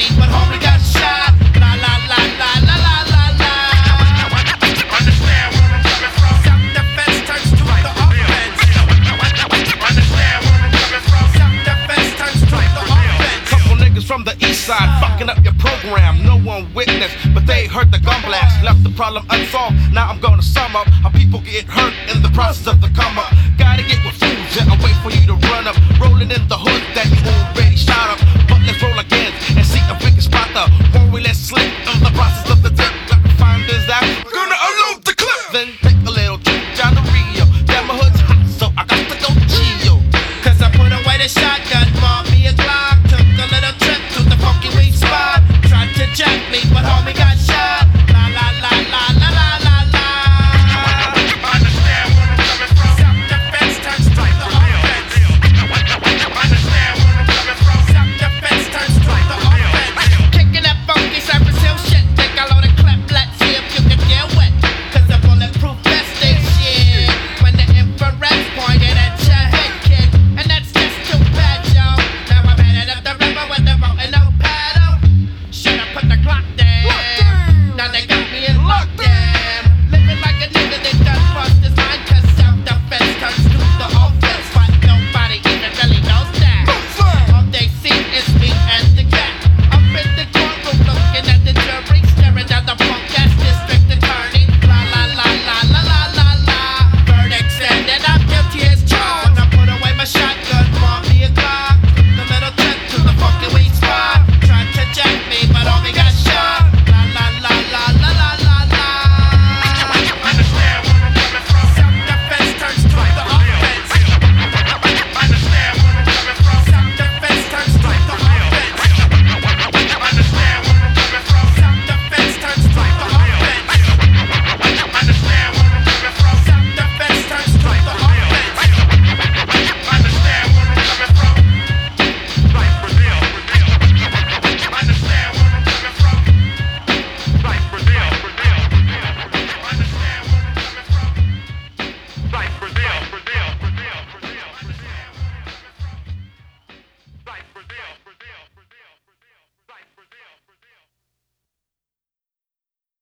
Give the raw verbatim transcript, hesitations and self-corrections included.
but homie got shot. La la la la la la la la. Understand where I'm coming from? Self-defense turns to the offense. Understand where I'm coming from? Self-defense turns to the offense. Couple niggas from the east side fucking up your program. No one witnessed, but they heard the gun blast. Left the problem unsolved. Now I'm gonna sum up how people get hurt in the process of the come up. Gotta get with fools, yeah, I wait for you to run up. Rolling in the hood that you already shot up. But let's roll again and